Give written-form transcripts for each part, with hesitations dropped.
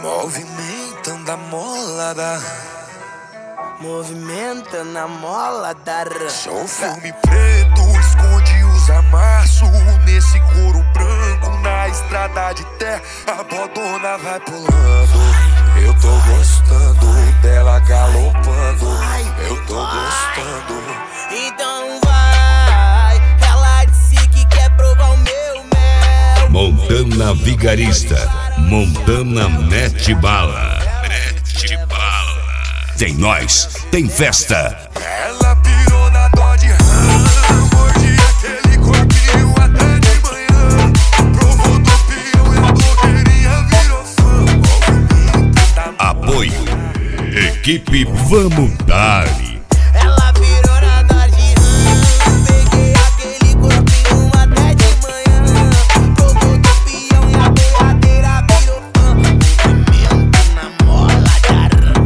Movimentando a molada, movimentando a molada. sou filme preto, esconde os amassos nesse couro branco, na estrada de terra, a bodona vai pulando. Eu tô gostando dela galopando, eu tô gostando. Então vai, ela disse que quer provar o meu mel. Montana Vigarista, Montana mete bala. Mete bala. Tem nós, tem festa. Ela pirou na Dodge Ram, mordi aquele corpinho até de manhã. Provou do pião e a blogueirinha virou fã. Apoio, equipe Vamos Dali. Ela virou na Dodge Ram, peguei aquele corpinho até de manhã. Provou do pião e a boiadeira virou fã. Movimento na mola da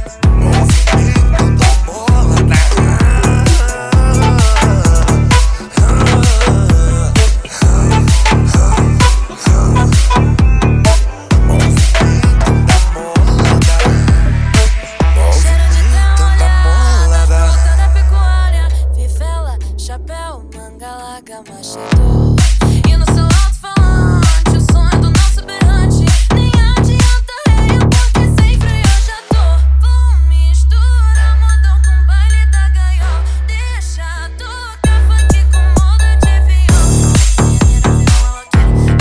chapéu, manga larga, machador. E no seu alto-falante, o sonho do nosso berrante. Nem adianta reia, porque sem freio eu já tô. Mistura modão com baile da gaiola. Deixa tocar funk com moda de viola. Menina virou maloqueira,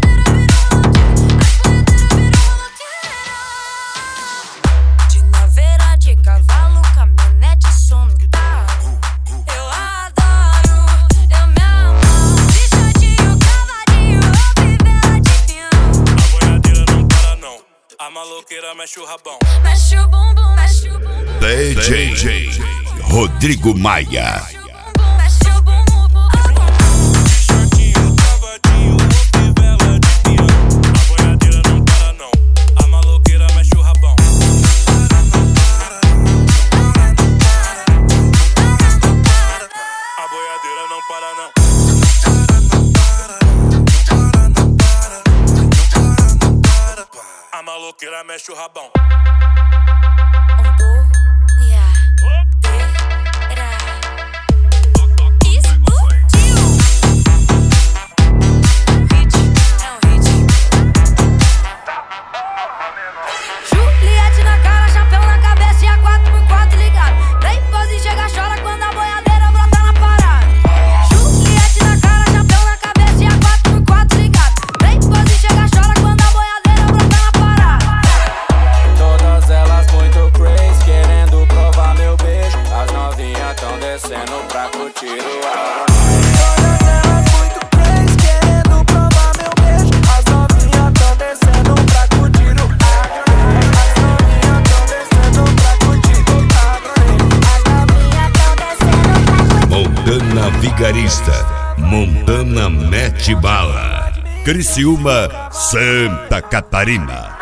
as boiadeiras virou maloqueira. De naveira, de cavalo, caminhonete, som no carro. Eu adoro, eu me amo. Bichadinho, cavadinho, ou fivela de pião. A boiadeira não para não, a maloqueira mexe o rabão. Mexe o bumbum, mexe o bumbum. DJ Rodrigo Maia. Mexe o bumbum, Shortinho, cavadinho, ou fivela de pião. A boiadeira não para não, a maloqueira mexe o rabão. A boiadeira não para não. A maloqueira mexe o rabão. Juliette na cara, chapéu na cabeça e a 4x4 ligado. Play pose e chega, chora quando a boiadeira brota na parada. Juliette na cara, chapéu na cabeça e a 4x4 ligado. Play pose e chega, chora quando a boiadeira brota na parada. Todas elas muito crazy, querendo provar meu beijo. As novinhas tão descendo pra curtir o ar. Todas elas muito crazy, querendo provar meu beijo. As novinhas tão descendo pra curtir o ar. As novinhas tão descendo pra curtir o ar. As novinhas tão descendo pra curtir. Montana Vigarista, Montana mete bala. Criciúma, Santa Catarina.